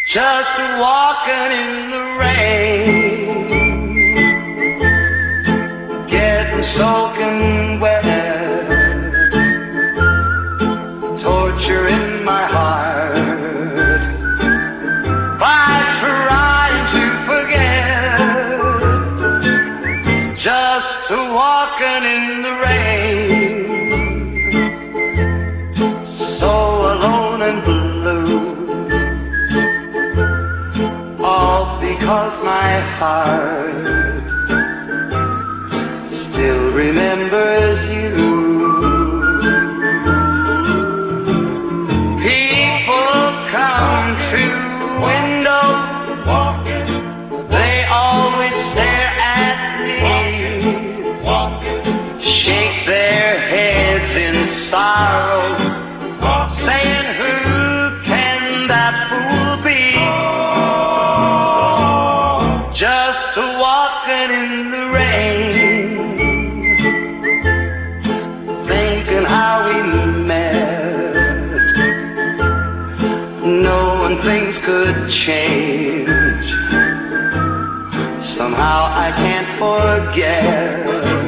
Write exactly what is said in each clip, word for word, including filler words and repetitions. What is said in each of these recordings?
just walking in the rain, getting soaking wet, torture in my heart, by trying to forget, just walking in the rain, so alone and blue. All because my heart still remembers you. People come to windows, they always stare at me, shake their heads in sorrow, saying, who can that fool be? Just walking in the rain, thinking how we met, knowing things could change. Somehow I can't forget.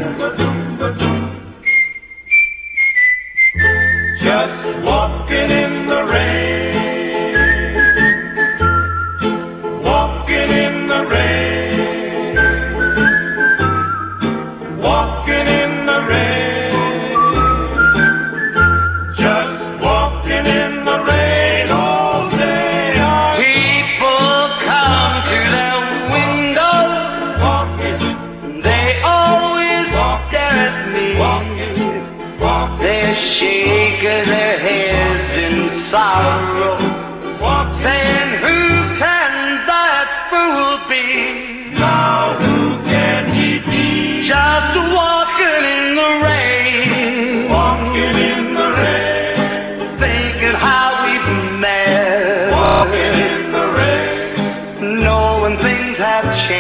Just walking in the rain, walking in the rain, walking in the rain, just walking in the rain all day. People come to their windows, walking, they always stare at me, walking, walking. They're shaking their heads in sorrow, saying, who can that fool be? Now who can he be? Just walking in the rain, walking in the rain, thinking how we've met, walking in the rain, knowing things have changed.